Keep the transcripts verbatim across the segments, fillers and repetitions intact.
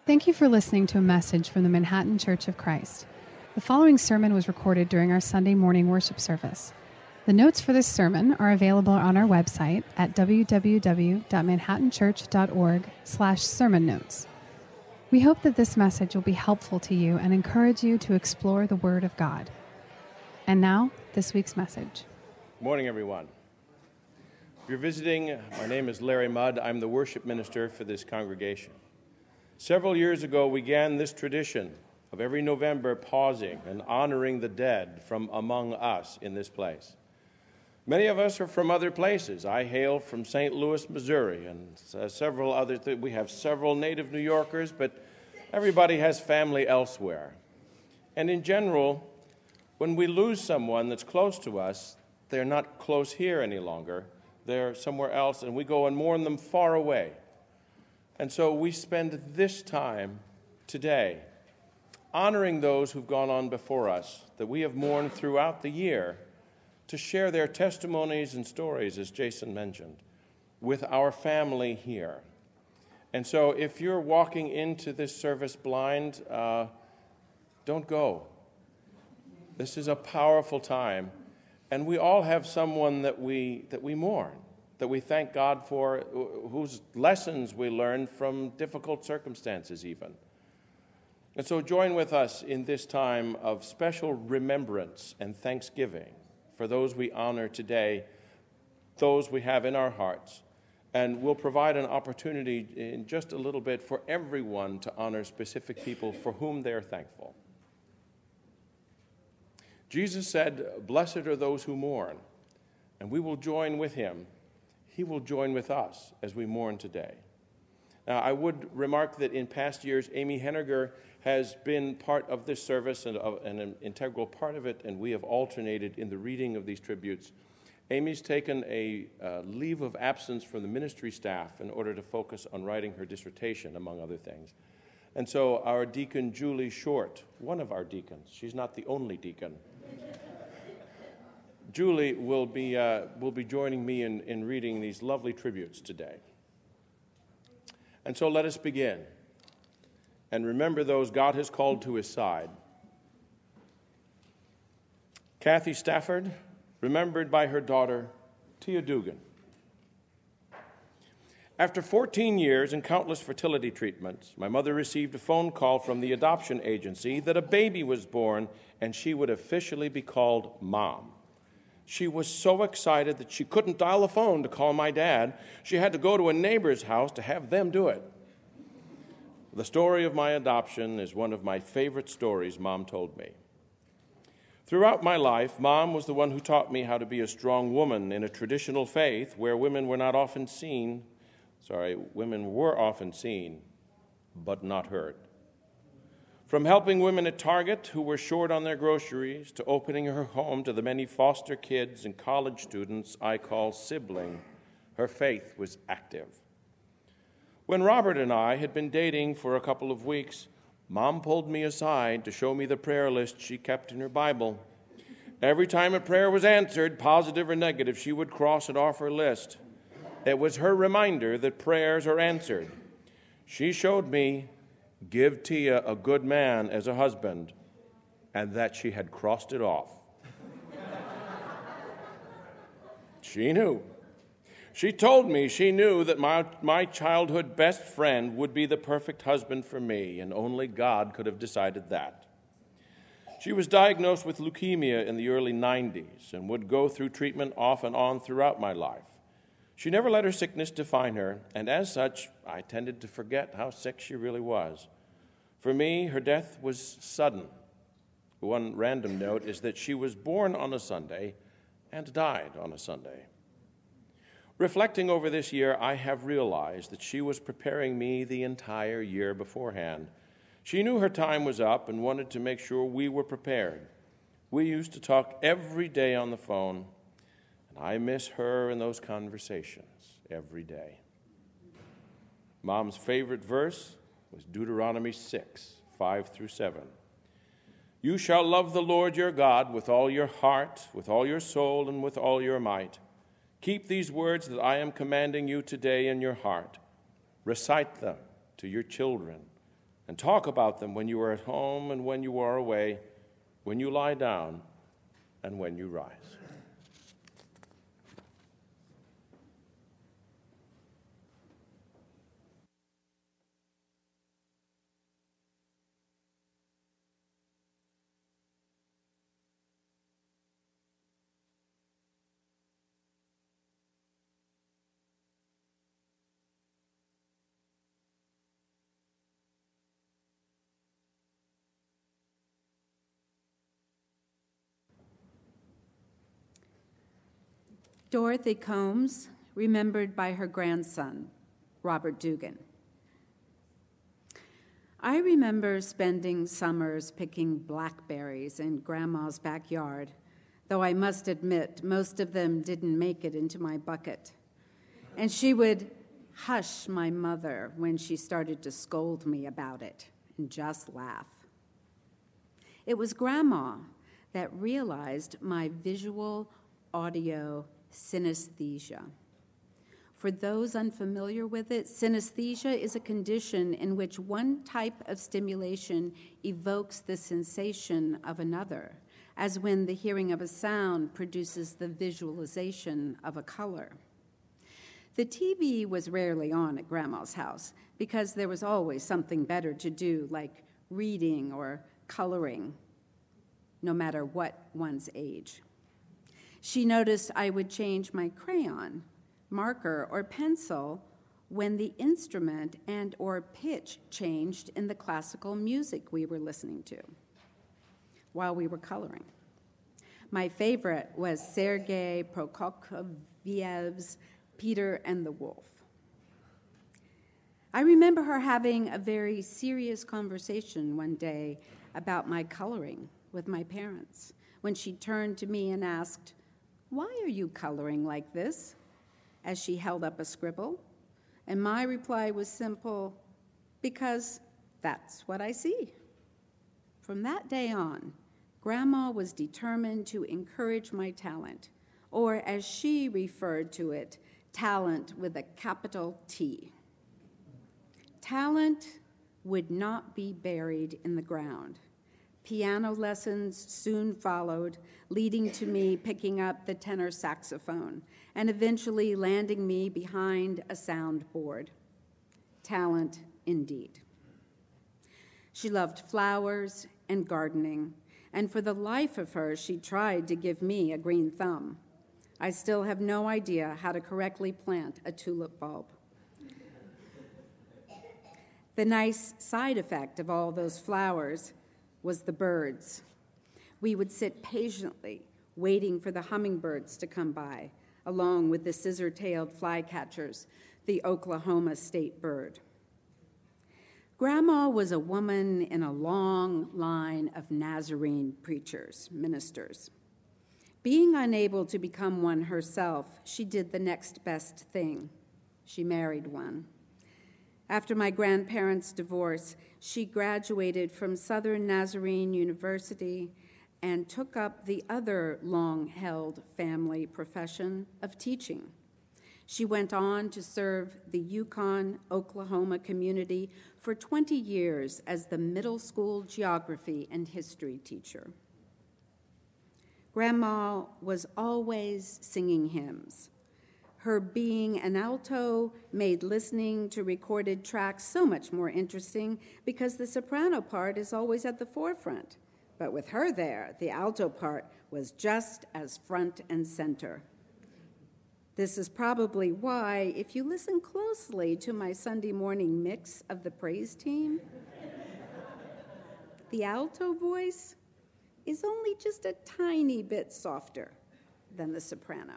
Thank you for listening to a message from the Manhattan Church of Christ. The following sermon was recorded during our Sunday morning worship service. The notes for this sermon are available on our website at w w w dot manhattan church dot org slash sermon notes. We hope that this message will be helpful to you and encourage you to explore the Word of God. And now, this week's message. Good morning, everyone. If you're visiting, my name is Larry Mudd. I'm the worship minister for this congregation. Several years ago, we began this tradition of every November pausing and honoring the dead from among us in this place. Many of us are from other places. I hail from Saint Louis, Missouri, and uh, several other. Th- we have several native New Yorkers, but everybody has family elsewhere. And in general, when we lose someone that's close to us, they're not close here any longer. They're somewhere else, and we go and mourn them far away. And so we spend this time today honoring those who've gone on before us, that we have mourned throughout the year, to share their testimonies and stories, as Jason mentioned, with our family here. And so if you're walking into this service blind, uh, don't go. This is a powerful time, and we all have someone that we that we mourn, that we thank God for, whose lessons we learned from difficult circumstances even. And so join with us in this time of special remembrance and thanksgiving for those we honor today, those we have in our hearts. And we'll provide an opportunity in just a little bit for everyone to honor specific people for whom they are thankful. Jesus said, "Blessed are those who mourn," and we will join with him. He will join with us as we mourn today. Now, I would remark that in past years, Amy Henniger has been part of this service and an integral part of it, and we have alternated in the reading of these tributes. Amy's taken a uh, leave of absence from the ministry staff in order to focus on writing her dissertation, among other things. And so our deacon, Julie Short, one of our deacons, she's not the only deacon, Julie will be uh, will be joining me in, in reading these lovely tributes today. And so let us begin and remember those God has called to his side. Kathy Stafford, remembered by her daughter, Tia Dugan. After fourteen years and countless fertility treatments, my mother received a phone call from the adoption agency that a baby was born and she would officially be called Mom. She was so excited that she couldn't dial the phone to call my dad. She had to go to a neighbor's house to have them do it. The story of my adoption is one of my favorite stories Mom told me. Throughout my life, Mom was the one who taught me how to be a strong woman in a traditional faith where women were not often seen, sorry, women were often seen, but not heard. From helping women at Target who were short on their groceries to opening her home to the many foster kids and college students I call sibling, her faith was active. When Robert and I had been dating for a couple of weeks, Mom pulled me aside to show me the prayer list she kept in her Bible. Every time a prayer was answered, positive or negative, she would cross it off her list. It was her reminder that prayers are answered. She showed me, "Give Tia a good man as a husband," and that she had crossed it off. She knew. She told me she knew that my, my childhood best friend would be the perfect husband for me, and only God could have decided that. She was diagnosed with leukemia in the early nineties and would go through treatment off and on throughout my life. She never let her sickness define her, and as such, I tended to forget how sick she really was. For me, her death was sudden. One random note is that she was born on a Sunday and died on a Sunday. Reflecting over this year, I have realized that she was preparing me the entire year beforehand. She knew her time was up and wanted to make sure we were prepared. We used to talk every day on the phone, and I miss her and those conversations every day. Mom's favorite verse was Deuteronomy six, five through seven. "You shall love the Lord your God with all your heart, with all your soul, and with all your might. Keep these words that I am commanding you today in your heart. Recite them to your children and talk about them when you are at home and when you are away, when you lie down and when you rise. Dorothy Combs, remembered by her grandson, Robert Dugan. I remember spending summers picking blackberries in Grandma's backyard, though I must admit most of them didn't make it into my bucket. And she would hush my mother when she started to scold me about it and just laugh. It was Grandma that realized my visual audio synesthesia. For those unfamiliar with it, synesthesia is a condition in which one type of stimulation evokes the sensation of another, as when the hearing of a sound produces the visualization of a color. The T V was rarely on at Grandma's house because there was always something better to do, like reading or coloring, no matter what one's age. She noticed I would change my crayon, marker, or pencil when the instrument and or pitch changed in the classical music we were listening to while we were coloring. My favorite was Sergei Prokofiev's Peter and the Wolf. I remember her having a very serious conversation one day about my coloring with my parents when she turned to me and asked, "Why are you coloring like this?" as she held up a scribble. And my reply was simple, because that's what I see. From that day on, Grandma was determined to encourage my talent, or as she referred to it, talent with a capital T. Talent would not be buried in the ground. Piano lessons soon followed, leading to me picking up the tenor saxophone and eventually landing me behind a soundboard. Talent indeed. She loved flowers and gardening, and for the life of her, she tried to give me a green thumb. I still have no idea how to correctly plant a tulip bulb. The nice side effect of all those flowers was the birds. We would sit patiently waiting for the hummingbirds to come by, along with the scissor-tailed flycatchers, the Oklahoma state bird. Grandma was a woman in a long line of Nazarene preachers, ministers. Being unable to become one herself, she did the next best thing. She married one. After my grandparents' divorce, she graduated from Southern Nazarene University and took up the other long-held family profession of teaching. She went on to serve the Yukon, Oklahoma community for twenty years as the middle school geography and history teacher. Grandma was always singing hymns. Her being an alto made listening to recorded tracks so much more interesting because the soprano part is always at the forefront. But with her there, the alto part was just as front and center. This is probably why, if you listen closely to my Sunday morning mix of the praise team, the alto voice is only just a tiny bit softer than the soprano.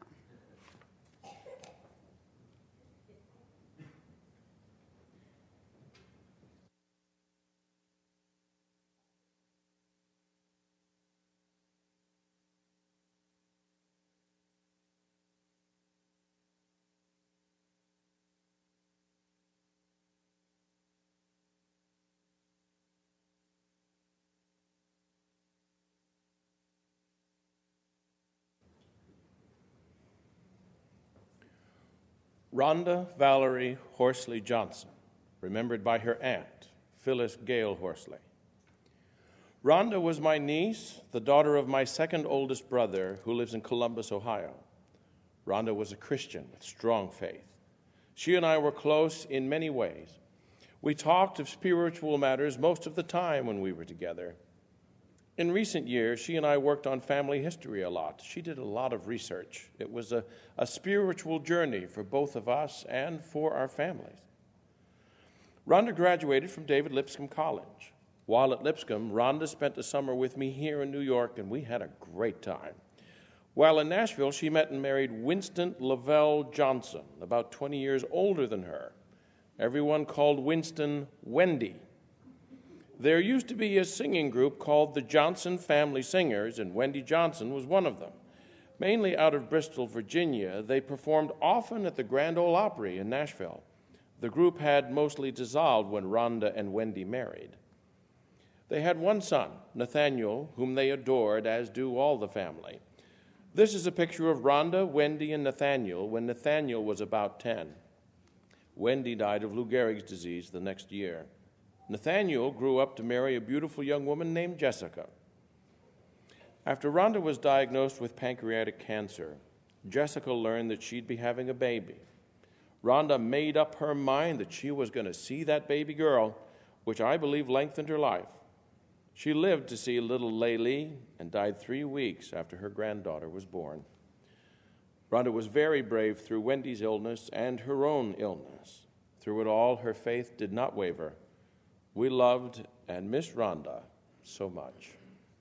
Rhonda Valerie Horsley Johnson, remembered by her aunt, Phyllis Gale Horsley. Rhonda was my niece, the daughter of my second oldest brother, who lives in Columbus, Ohio. Rhonda was a Christian with strong faith. She and I were close in many ways. We talked of spiritual matters most of the time when we were together. In recent years, she and I worked on family history a lot. She did a lot of research. It was a, a spiritual journey for both of us and for our families. Rhonda graduated from David Lipscomb College. While at Lipscomb, Rhonda spent the summer with me here in New York, and we had a great time. While in Nashville, she met and married Winston Lavelle Johnson, about twenty years older than her. Everyone called Winston Wendy. There used to be a singing group called the Johnson Family Singers, and Wendy Johnson was one of them. Mainly out of Bristol, Virginia, they performed often at the Grand Ole Opry in Nashville. The group had mostly dissolved when Rhonda and Wendy married. They had one son, Nathaniel, whom they adored, as do all the family. This is a picture of Rhonda, Wendy, and Nathaniel when Nathaniel was about ten. Wendy died of Lou Gehrig's disease the next year. Nathaniel grew up to marry a beautiful young woman named Jessica. After Rhonda was diagnosed with pancreatic cancer, Jessica learned that she'd be having a baby. Rhonda made up her mind that she was going to see that baby girl, which I believe lengthened her life. She lived to see little Laylee and died three weeks after her granddaughter was born. Rhonda was very brave through Wendy's illness and her own illness. Through it all, her faith did not waver. We loved and missed Rhonda so much.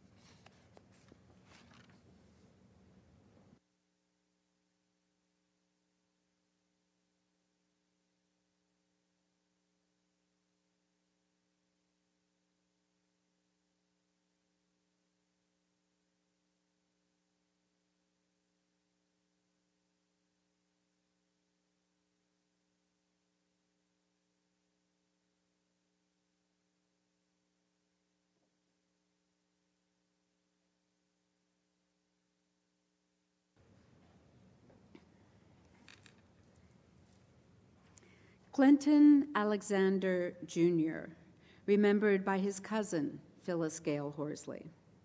Clinton Alexander Junior, remembered by his cousin, Phyllis Gale Horsley.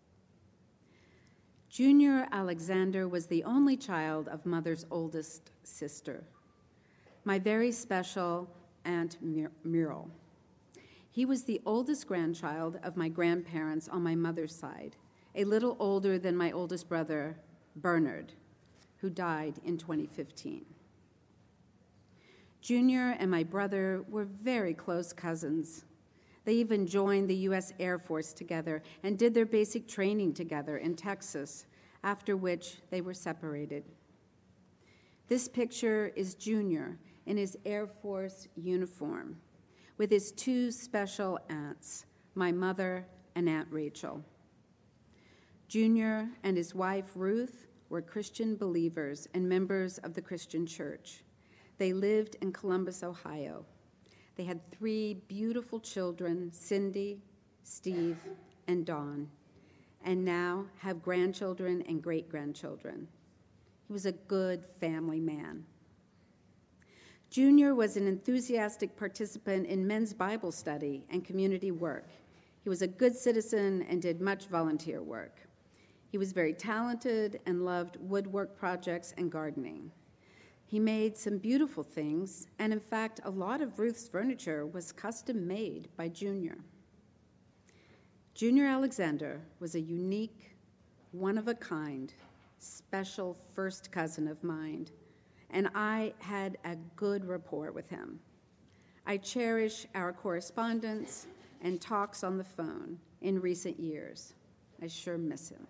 Junior Alexander was the only child of Mother's oldest sister, my very special Aunt Mur- Muriel. He was the oldest grandchild of my grandparents on my mother's side, a little older than my oldest brother, Bernard, who died in twenty fifteen. Junior and my brother were very close cousins. They even joined the U S Air Force together and did their basic training together in Texas, after which they were separated. This picture is Junior in his Air Force uniform with his two special aunts, my mother and Aunt Rachel. Junior and his wife, Ruth, were Christian believers and members of the Christian church. They lived in Columbus, Ohio. They had three beautiful children, Cindy, Steve, and Dawn, and now have grandchildren and great-grandchildren. He was a good family man. Junior was an enthusiastic participant in men's Bible study and community work. He was a good citizen and did much volunteer work. He was very talented and loved woodwork projects and gardening. He made some beautiful things, and in fact, a lot of Ruth's furniture was custom made by Junior. Junior Alexander was a unique, one-of-a-kind, special first cousin of mine, and I had a good rapport with him. I cherish our correspondence and talks on the phone in recent years. I sure miss him.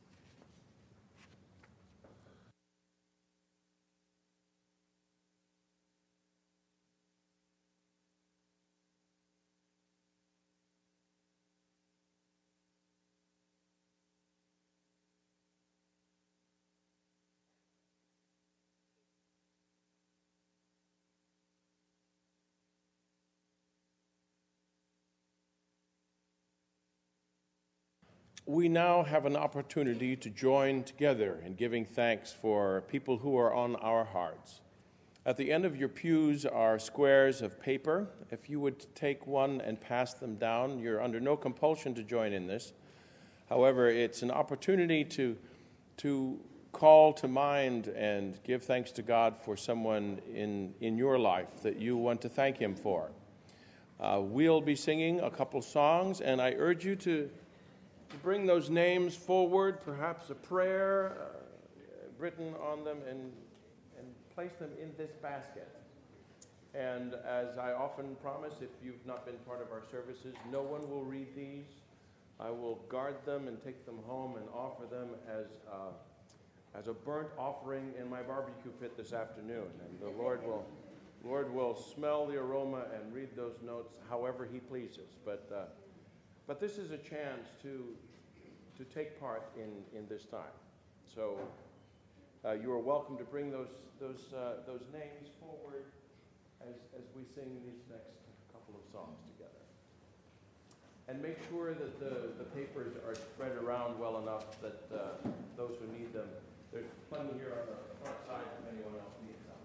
We now have an opportunity to join together in giving thanks for people who are on our hearts. At the end of your pews are squares of paper. If you would take one and pass them down, you're under no compulsion to join in this. However, it's an opportunity to, to call to mind and give thanks to God for someone in, in your life that you want to thank Him for. Uh, we'll be singing a couple songs, and I urge you to, to bring those names forward, perhaps a prayer uh, written on them, and place them in this basket. And as I often promise, if you've not been part of our services, no one will read these. I will guard them and take them home and offer them as uh, as a burnt offering in my barbecue pit this afternoon. And the Lord will Lord will smell the aroma and read those notes however He pleases. But uh, but this is a chance to to take part in in this time. So. Uh, you are welcome to bring those those uh, those names forward as as we sing these next couple of songs together. And make sure that the, the papers are spread around well enough that uh, those who need them, there's plenty here on the front side if anyone else needs them.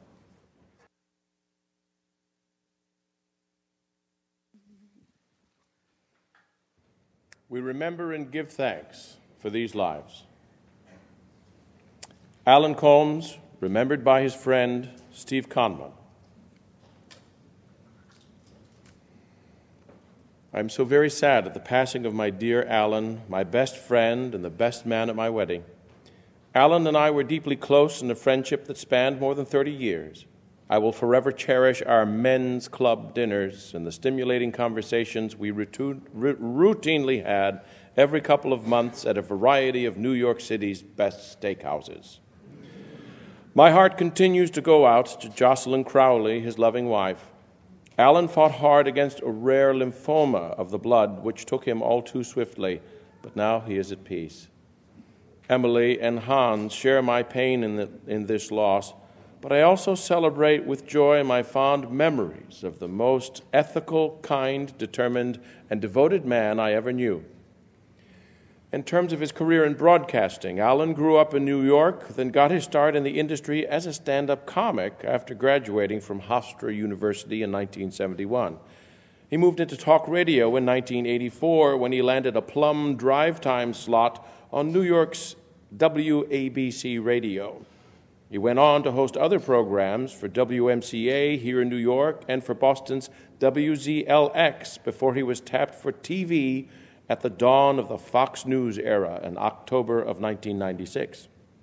We remember and give thanks for these lives. Alan Colmes, remembered by his friend Steve Conlon. I'm so very sad at the passing of my dear Alan, my best friend and the best man at my wedding. Alan and I were deeply close in a friendship that spanned more than thirty years. I will forever cherish our men's club dinners and the stimulating conversations we routinely had every couple of months at a variety of New York City's best steakhouses. My heart continues to go out to Jocelyn Crowley, his loving wife. Alan fought hard against a rare lymphoma of the blood, which took him all too swiftly, but now he is at peace. Emily and Hans share my pain in, the, in this loss, but I also celebrate with joy my fond memories of the most ethical, kind, determined, and devoted man I ever knew. In terms of his career in broadcasting, Alan grew up in New York, then got his start in the industry as a stand-up comic after graduating from Hofstra University in nineteen seventy-one. He moved into talk radio in nineteen eighty-four when he landed a plum drive time slot on New York's W A B C radio. He went on to host other programs for W M C A here in New York and for Boston's W Z L X before he was tapped for T V at the dawn of the Fox News era in October of nineteen ninety-six.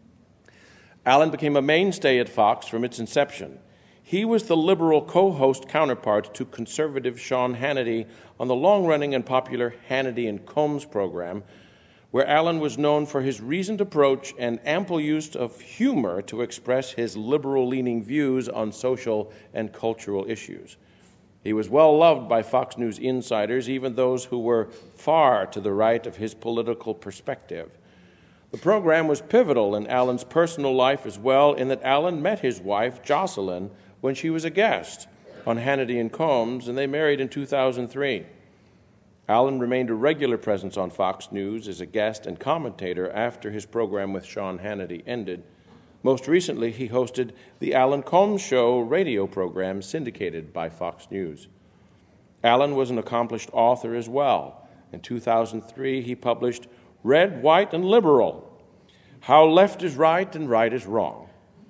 Alan became a mainstay at Fox from its inception. He was the liberal co-host counterpart to conservative Sean Hannity on the long-running and popular Hannity and Colmes program, where Alan was known for his reasoned approach and ample use of humor to express his liberal-leaning views on social and cultural issues. He was well loved by Fox News insiders, even those who were far to the right of his political perspective. The program was pivotal in Alan's personal life as well, in that Alan met his wife, Jocelyn, when she was a guest on Hannity and Colmes, and they married in two thousand three. Alan remained a regular presence on Fox News as a guest and commentator after his program with Sean Hannity ended. Most recently, he hosted the Alan Colmes Show radio program syndicated by Fox News. Alan was an accomplished author as well. In two thousand three, he published Red, White, and Liberal, How Left is Right and Right is Wrong.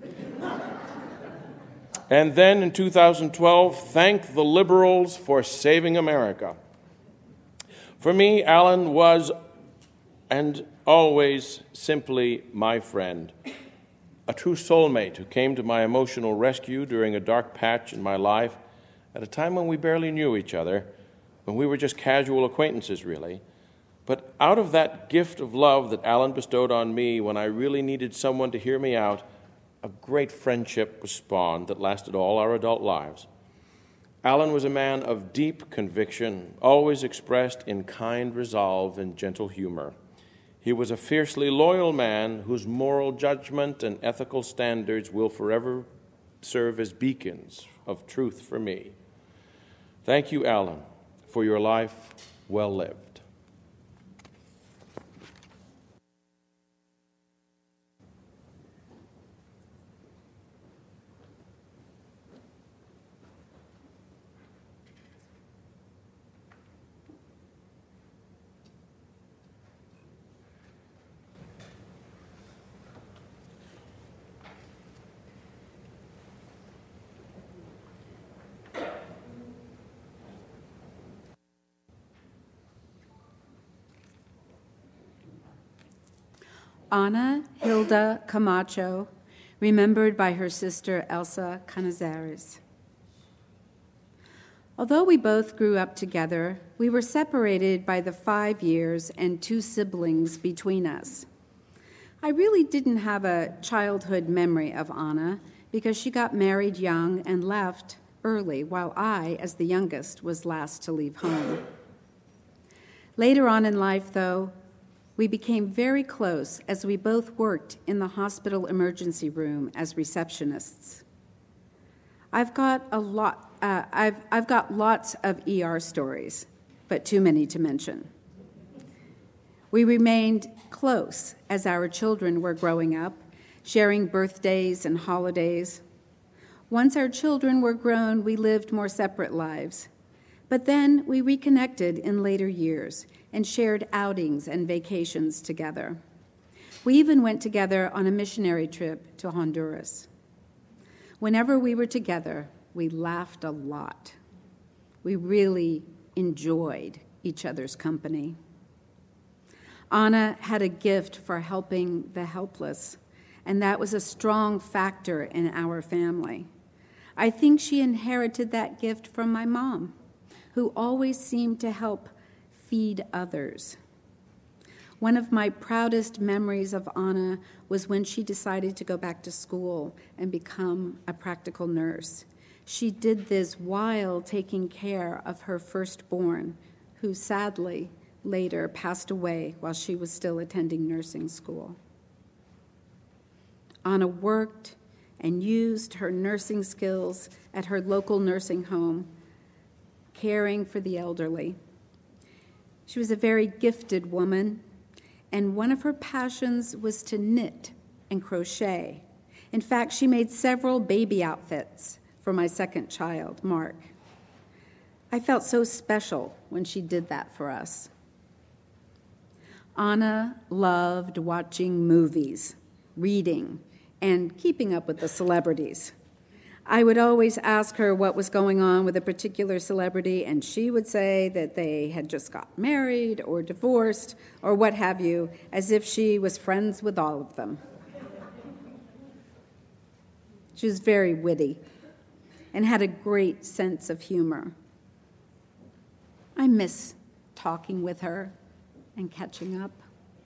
And then in two thousand twelve, Thank the Liberals for Saving America. For me, Alan was and always simply my friend, a true soulmate who came to my emotional rescue during a dark patch in my life at a time when we barely knew each other, when we were just casual acquaintances, really. But out of that gift of love that Alan bestowed on me when I really needed someone to hear me out, a great friendship was spawned that lasted all our adult lives. Alan was a man of deep conviction, always expressed in kind resolve and gentle humor. He was a fiercely loyal man whose moral judgment and ethical standards will forever serve as beacons of truth for me. Thank you, Alan, for your life well lived. Ana Hilda Camacho, remembered by her sister Elsa Canizares. Although we both grew up together, we were separated by the five years and two siblings between us. I really didn't have a childhood memory of Ana because she got married young and left early, while I, as the youngest, was last to leave home. Later on in life, though, we became very close as we both worked in the hospital emergency room as receptionists. I've got a lot. Uh, I've I've got lots of E R stories, but too many to mention. We remained close as our children were growing up, sharing birthdays and holidays. Once our children were grown, we lived more separate lives. But then we reconnected in later years and shared outings and vacations together. We even went together on a missionary trip to Honduras. Whenever we were together, we laughed a lot. We really enjoyed each other's company. Ana had a gift for helping the helpless, and that was a strong factor in our family. I think she inherited that gift from my mom, who always seemed to help feed others. One of my proudest memories of Ana was when she decided to go back to school and become a practical nurse. She did this while taking care of her firstborn, who sadly later passed away while she was still attending nursing school. Ana worked and used her nursing skills at her local nursing home, caring for the elderly. She was a very gifted woman, and one of her passions was to knit and crochet. In fact, she made several baby outfits for my second child, Mark. I felt so special when she did that for us. Ana loved watching movies, reading, and keeping up with the celebrities. I would always ask her what was going on with a particular celebrity, and she would say that they had just got married or divorced or what have you, as if she was friends with all of them. She was very witty and had a great sense of humor. I miss talking with her and catching up.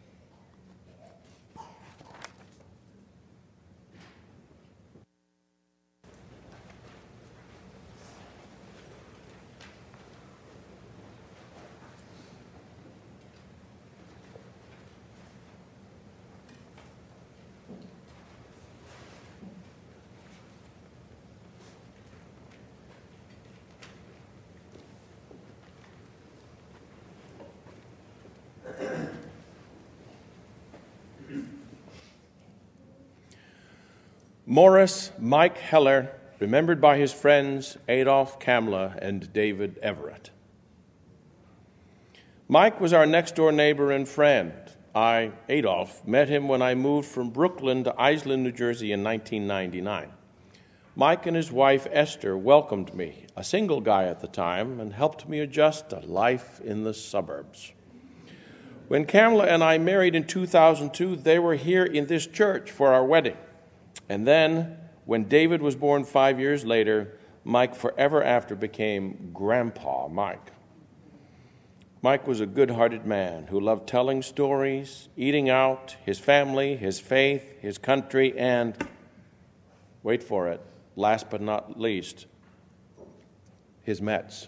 Morris Mike Heller, remembered by his friends Adolph Kamla and David Everett. Mike was our next-door neighbor and friend. I, Adolph, met him when I moved from Brooklyn to Iselin, New Jersey in nineteen ninety-nine. Mike and his wife, Esther, welcomed me, a single guy at the time, and helped me adjust to life in the suburbs. When Kamla and I married in two thousand two, they were here in this church for our wedding. And then, when David was born five years later, Mike forever after became Grandpa Mike. Mike was a good-hearted man who loved telling stories, eating out, his family, his faith, his country, and, wait for it, last but not least, his Mets.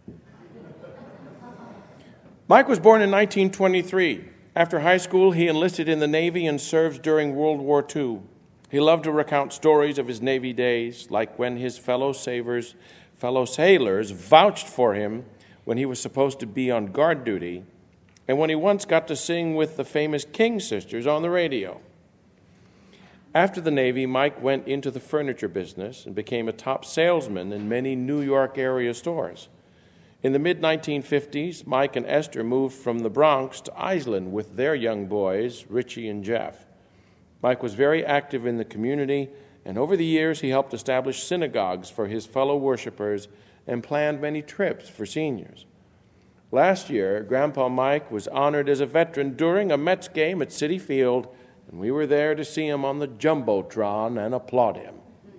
Mike was born in nineteen twenty-three. After high school, he enlisted in the Navy and served during World War Two. He loved to recount stories of his Navy days, like when his fellow sailors, fellow sailors vouched for him when he was supposed to be on guard duty, and when he once got to sing with the famous King sisters on the radio. After the Navy, Mike went into the furniture business and became a top salesman in many New York area stores. In the mid nineteen fifties, Mike and Esther moved from the Bronx to Iselin with their young boys, Richie and Jeff. Mike was very active in the community, and over the years he helped establish synagogues for his fellow worshipers and planned many trips for seniors. Last year, Grandpa Mike was honored as a veteran during a Mets game at Citi Field, and we were there to see him on the Jumbotron and applaud him.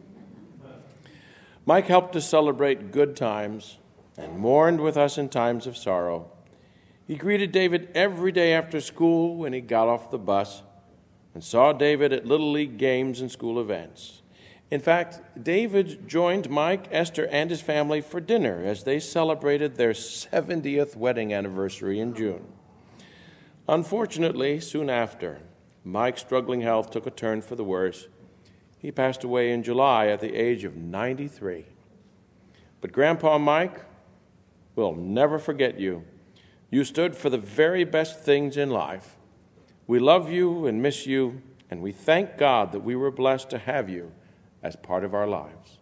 Mike helped us celebrate good times and mourned with us in times of sorrow. He greeted David every day after school when he got off the bus and saw David at Little League games and school events. In fact, David joined Mike, Esther, and his family for dinner as they celebrated their seventieth wedding anniversary in June. Unfortunately, soon after, Mike's struggling health took a turn for the worse. He passed away in July at the age of ninety-three. But Grandpa Mike, we'll never forget you. You stood for the very best things in life. We love you and miss you, and we thank God that we were blessed to have you as part of our lives.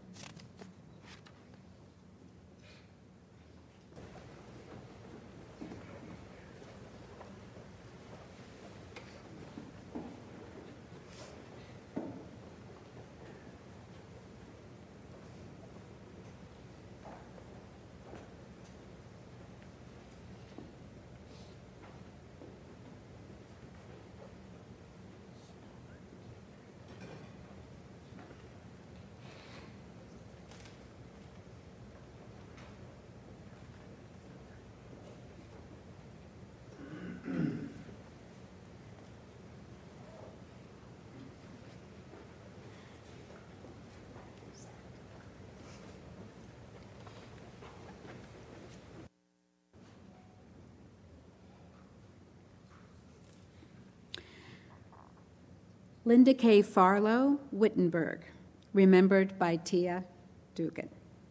Linda K. Farlow, Wittenberg, remembered by Tia Dugan.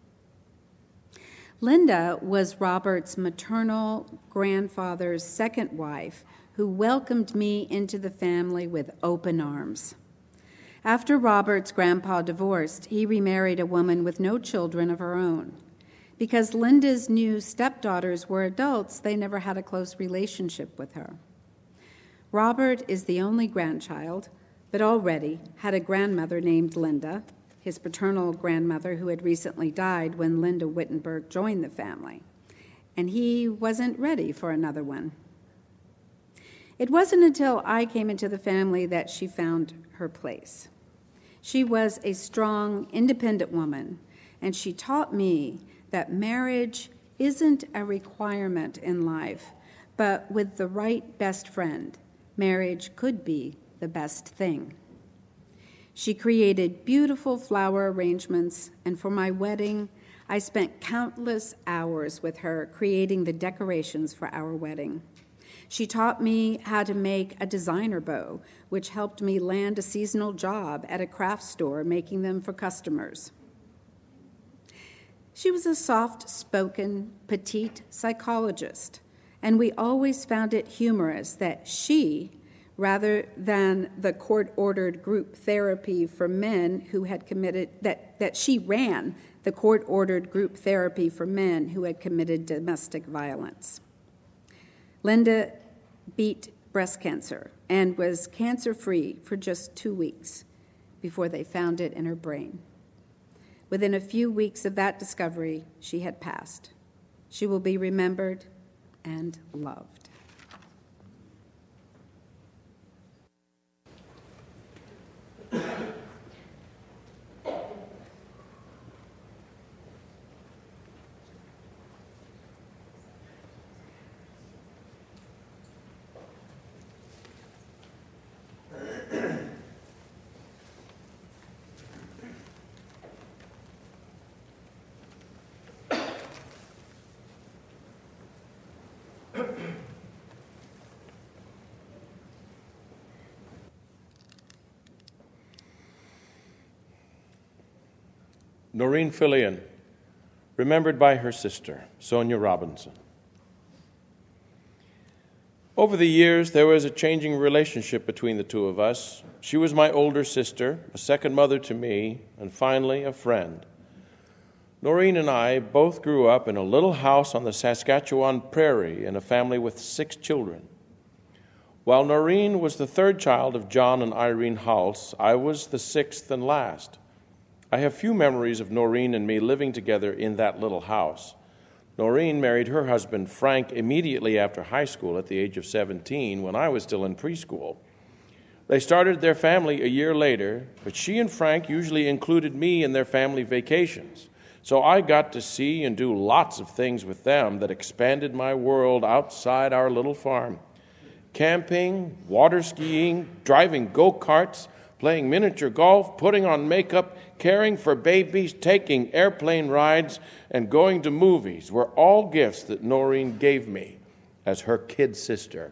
Linda was Robert's maternal grandfather's second wife, who welcomed me into the family with open arms. After Robert's grandpa divorced, he remarried a woman with no children of her own. Because Linda's new stepdaughters were adults, they never had a close relationship with her. Robert is the only grandchild, but already had a grandmother named Linda, his paternal grandmother who had recently died when Linda Wittenberg joined the family, and he wasn't ready for another one. It wasn't until I came into the family that she found her place. She was a strong, independent woman, and she taught me that marriage isn't a requirement in life, but with the right best friend, marriage could be the best thing. She created beautiful flower arrangements, and for my wedding, I spent countless hours with her creating the decorations for our wedding. She taught me how to make a designer bow, which helped me land a seasonal job at a craft store making them for customers. She was a soft-spoken, petite psychologist, and we always found it humorous that she, rather than the court-ordered group therapy for men who had committed, that, that she ran the court-ordered group therapy for men who had committed domestic violence. Linda beat breast cancer and was cancer-free for just two weeks before they found it in her brain. Within a few weeks of that discovery, she had passed. She will be remembered and loved. Noreen Fillion, remembered by her sister, Sonia Robinson. Over the years, there was a changing relationship between the two of us. She was my older sister, a second mother to me, and finally, a friend. Noreen and I both grew up in a little house on the Saskatchewan prairie in a family with six children. While Noreen was the third child of John and Irene Hulse, I was the sixth and last. I have few memories of Noreen and me living together in that little house. Noreen married her husband, Frank, immediately after high school at the age of seventeen, when I was still in preschool. They started their family a year later, but she and Frank usually included me in their family vacations. So I got to see and do lots of things with them that expanded my world outside our little farm. Camping, water skiing, driving go-karts, playing miniature golf, putting on makeup, caring for babies, taking airplane rides, and going to movies were all gifts that Noreen gave me as her kid sister.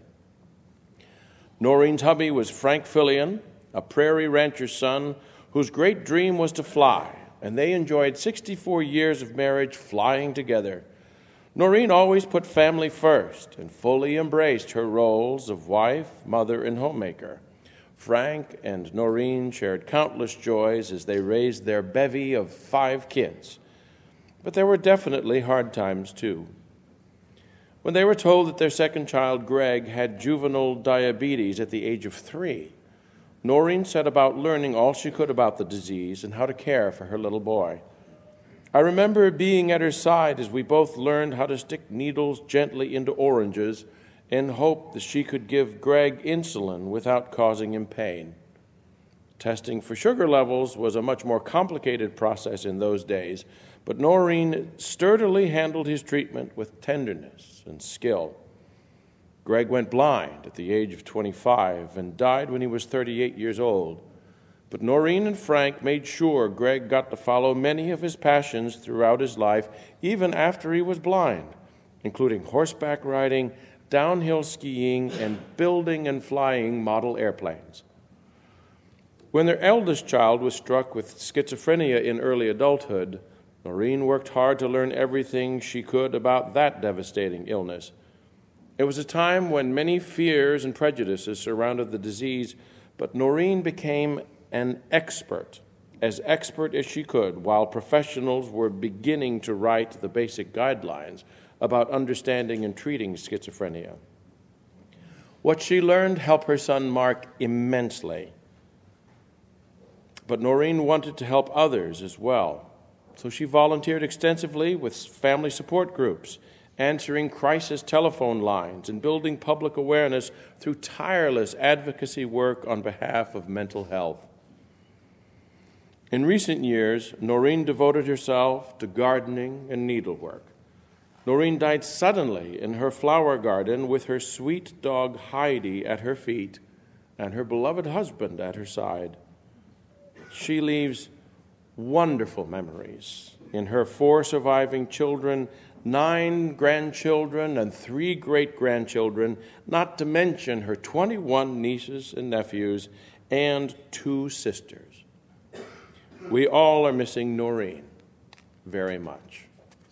Noreen's hubby was Frank Fillion, a prairie rancher's son whose great dream was to fly, and they enjoyed sixty-four years of marriage flying together. Noreen always put family first and fully embraced her roles of wife, mother, and homemaker. Frank and Noreen shared countless joys as they raised their bevy of five kids. But there were definitely hard times, too. When they were told that their second child, Greg, had juvenile diabetes at the age of three, Noreen set about learning all she could about the disease and how to care for her little boy. I remember being at her side as we both learned how to stick needles gently into oranges and hoped that she could give Greg insulin without causing him pain. Testing for sugar levels was a much more complicated process in those days, but Noreen sturdily handled his treatment with tenderness and skill. Greg went blind at the age of twenty-five and died when he was thirty-eight years old. But Noreen and Frank made sure Greg got to follow many of his passions throughout his life, even after he was blind, including horseback riding, downhill skiing, and building and flying model airplanes. When their eldest child was struck with schizophrenia in early adulthood, Noreen worked hard to learn everything she could about that devastating illness. It was a time when many fears and prejudices surrounded the disease, but Noreen became an expert, as expert as she could, while professionals were beginning to write the basic guidelines about understanding and treating schizophrenia. What she learned helped her son Mark immensely. But Noreen wanted to help others as well. So she volunteered extensively with family support groups, answering crisis telephone lines and building public awareness through tireless advocacy work on behalf of mental health. In recent years, Noreen devoted herself to gardening and needlework. Noreen died suddenly in her flower garden with her sweet dog Heidi at her feet and her beloved husband at her side. She leaves wonderful memories in her four surviving children, nine grandchildren, and three great-grandchildren, not to mention her twenty-one nieces and nephews and two sisters. We all are missing Noreen very much.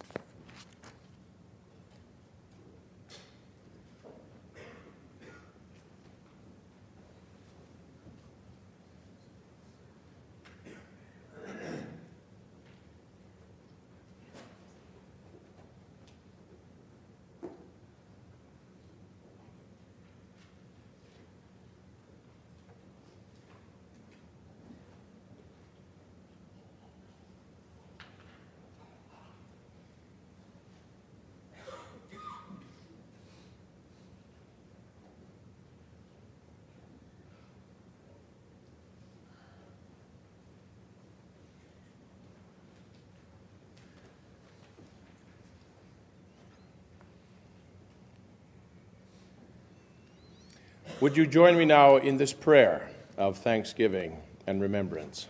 Would you join me now in this prayer of thanksgiving and remembrance?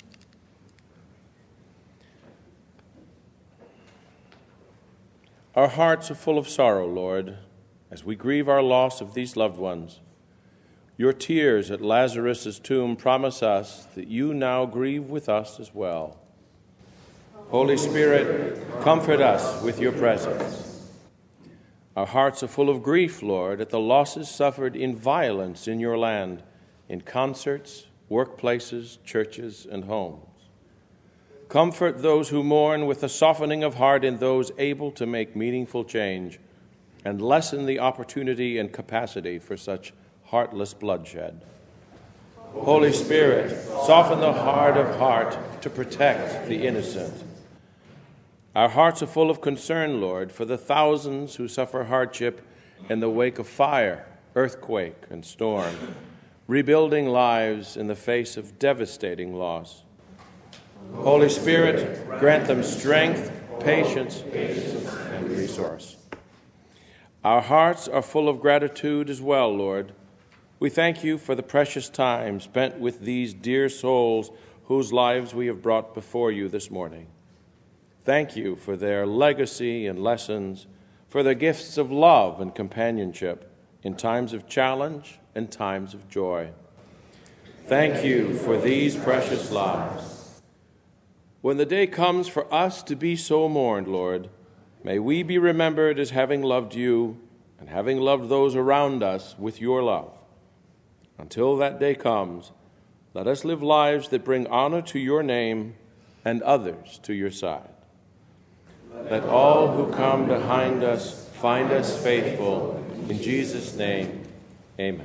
Our hearts are full of sorrow, Lord, as we grieve our loss of these loved ones. Your tears at Lazarus' tomb promise us that you now grieve with us as well. Holy Spirit, comfort us with your presence. Our hearts are full of grief, Lord, at the losses suffered in violence in your land, in concerts, workplaces, churches, and homes. Comfort those who mourn with a softening of heart in those able to make meaningful change, and lessen the opportunity and capacity for such heartless bloodshed. Holy Spirit, soften the heart of heart to protect the innocent. Our hearts are full of concern, Lord, for the thousands who suffer hardship in the wake of fire, earthquake, and storm. rebuilding lives in the face of devastating loss. Holy Spirit, grant them strength, patience, and resource. Our hearts are full of gratitude as well, Lord. We thank you for the precious time spent with these dear souls whose lives we have brought before you this morning. Thank you for their legacy and lessons, for their gifts of love and companionship in times of challenge and times of joy. Thank you for these precious lives. When the day comes for us to be so mourned, Lord, may we be remembered as having loved you and having loved those around us with your love. Until that day comes, let us live lives that bring honor to your name and others to your side. Let all who come behind us find us faithful. In Jesus' name, amen.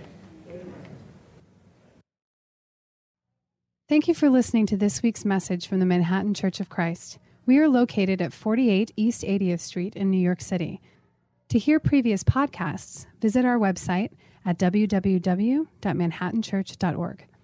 Thank you for listening to this week's message from the Manhattan Church of Christ. We are located at forty-eight East eightieth Street in New York City. To hear previous podcasts, visit our website at w w w dot manhattan church dot org.